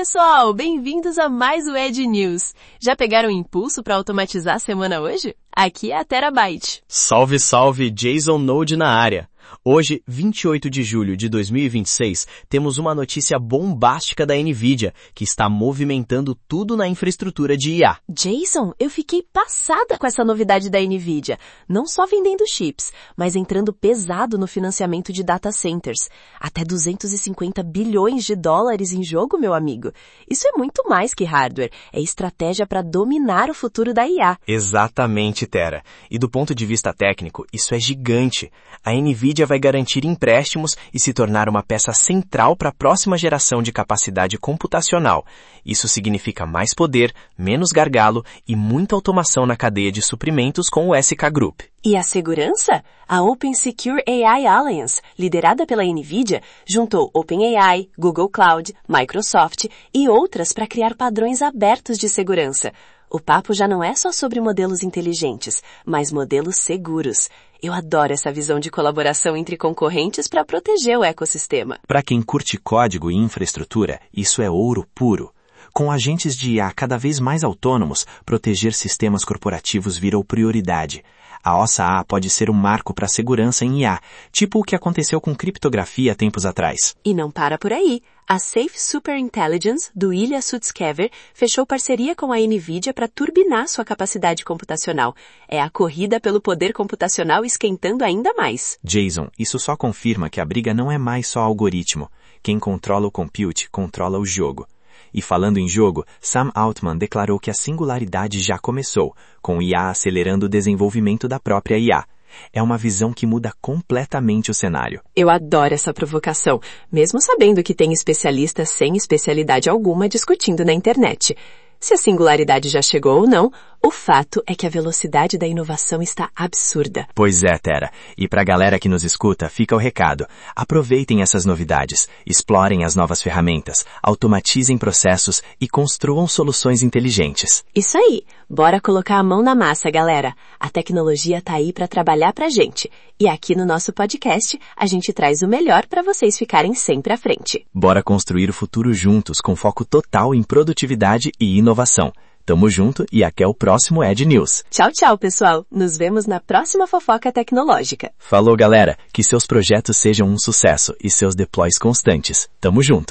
pessoal! Bem-vindos a mais o Ed News. Já pegaram o impulso para automatizar a semana hoje? Aqui é a Terabyte. Salve, salve, Jason Node na área. Hoje, 28 de julho de 2026, temos uma notícia bombástica da NVIDIA, que está movimentando tudo na infraestrutura de IA. Jason, eu fiquei passada com essa novidade da NVIDIA. Não só vendendo chips, mas entrando pesado no financiamento de data centers. Até 250 bilhões de dólares em jogo, meu amigo. Isso é muito mais que hardware. É estratégia para dominar o futuro da IA. Exatamente, Tera. E do ponto de vista técnico, isso é gigante. A NVIDIA vai garantir empréstimos e se tornar uma peça central para a próxima geração de capacidade computacional. Isso significa mais poder, menos gargalo e muita automação na cadeia de suprimentos com o SK Group. E a segurança? A Open Secure AI Alliance, liderada pela NVIDIA, juntou OpenAI, Google Cloud, Microsoft e outras para criar padrões abertos de segurança. O papo já não é só sobre modelos inteligentes, mas modelos seguros. Eu adoro essa visão de colaboração entre concorrentes para proteger o ecossistema. Para quem curte código e infraestrutura, isso é ouro puro. Com agentes de IA cada vez mais autônomos, proteger sistemas corporativos virou prioridade. A OSA pode ser um marco para a segurança em IA, tipo o que aconteceu com criptografia tempos atrás. E não para por aí. A Safe Super Intelligence, do Ilya Sutskever, fechou parceria com a NVIDIA para turbinar sua capacidade computacional. É a corrida pelo poder computacional esquentando ainda mais. Jason, isso só confirma que a briga não é mais só algoritmo. Quem controla o compute, controla o jogo. E falando em jogo, Sam Altman declarou que a singularidade já começou, com IA acelerando o desenvolvimento da própria IA. É uma visão que muda completamente o cenário. Eu adoro essa provocação, mesmo sabendo que tem especialistas sem especialidade alguma discutindo na internet. Se a singularidade já chegou ou não, o fato é que a velocidade da inovação está absurda. Pois é, Tera. E pra galera que nos escuta, fica o recado. Aproveitem essas novidades, explorem as novas ferramentas, automatizem processos e construam soluções inteligentes. Isso aí! Bora colocar a mão na massa, galera. A tecnologia tá aí pra trabalhar pra gente. E aqui no nosso podcast, a gente traz o melhor pra vocês ficarem sempre à frente. Bora construir o futuro juntos, com foco total em produtividade e inovação. Tamo junto e até o próximo Ed News. Tchau, tchau, pessoal. Nos vemos na próxima fofoca tecnológica. Falou, galera. Que seus projetos sejam um sucesso e seus deploys constantes. Tamo junto.